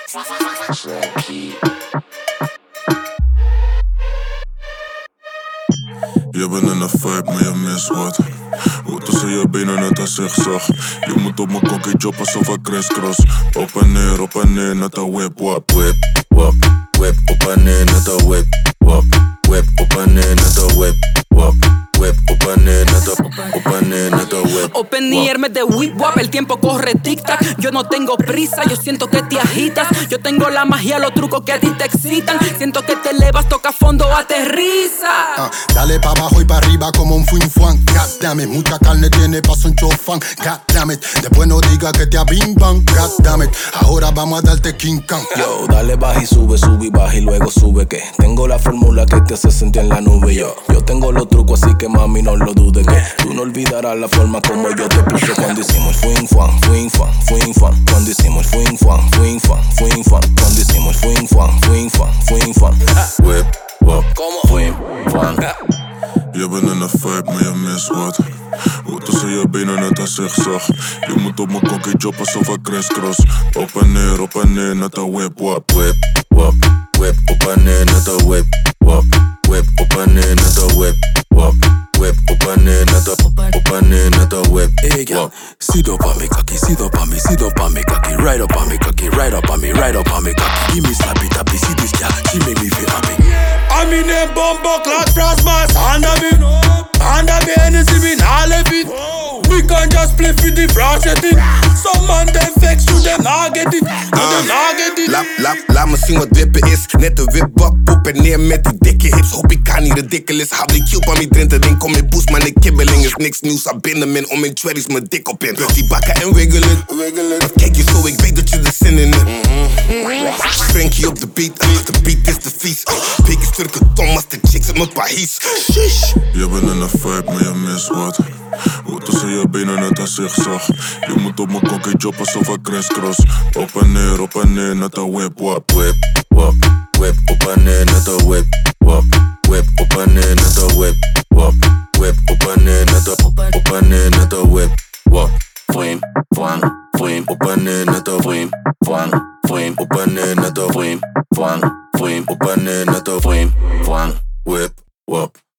Je bent in een vibe, maar je mist wat. Hoe tussen je benen net als zigzag. Je moet op mijn kokkie job alsof ik crisscross. Op en neer, net een whip, wap. Whip, wap, whip, op en neer, net een whip, wap. Whip, op en neer, net een whip, wap. Whip, op en neer, net een whip. Op en neer met de whip wap, el tiempo corre tic-tac. Yo no tengo prisa, yo siento que te agitas. Yo tengo la magia, los trucos que a ti te excitan. Siento que te elevas, toca fondo, aterriza. Dale pa' abajo y pa' arriba como un fuin fuan. God damn it, mucha carne tiene pa' un chofán. God damn it, después no diga que te abimban. God damn it, ahora vamos a darte King Kong. Yo, dale baja y sube, sube y baja y luego sube que tengo la fórmula que te hace sentir en la nube. Yo tengo los trucos así que mami no lo dudes que tú no olvidarás la forma como yo te puse cuando hicimos el fuin fuan, fuin fuan, fuin fuan. Cuando hicimos el fuin fuan, fuin fuan, fuin fuan. Cuando hicimos el fuin fuan, fuin fuan, fuin fuan. Whip, wap, ¿Cómo? fuin fuan. Je bent in een vibe, maar je mist wat. Hoe tussen je benen net als zigzag. Je moet op mijn kokkie job alsof ik crisscross. Op en neer, net een whip, wap. Whip, wap, whip, op en neer, net een whip, wap. Whip, op en neer, net een whip, wap. Whip, op en neer, net een whip, wap. Sit up on me cocky, sit up on me, sit up on me cocky. Right up on me cocky, right up on me, right up on me cocky. Give me slappy tappy, see this girl, she make me feel happy. I'm in a bumbo clock frost mask under me Hennessy me nah left it. We can just play for the frosty. Some man them vex you them nah get it. Them nah get it. Laat me zien wat wippen is. Net een wipbak, op en neer met die dikke hips. Hoop ik kan niet ridiculous. Hou die cube aan mijn drinten, ding kom in boost. Maar de kibbeling is niks nieuws. Aan binnen om in twerries mijn dik op in. Die bakken en wiggelen. Wat kijk je zo, ik weet dat je er zin in hebt. Frankie op de beat, de beat is de vies. Pik is turke Thomas, de chicks in mijn país. Je bent in een vibe, maar je mist wat. Hoe tussen je benen net als zigzag. Je moet op mijn kokkie job alsof ik crisscross. Op en neer, net een whip, wap. Whip, wap, whip, op en neer, net een whip, wap. Whip, op en neer, net een whip, wap. Whip, op en neer, net een whip, wap. Fuim, fuang, fuim, op en neer, net een fuim, fuang, fuim, op en neer, net een fuim, fuang, fuim, op en neer, net een fuim, fuang, whip, wap.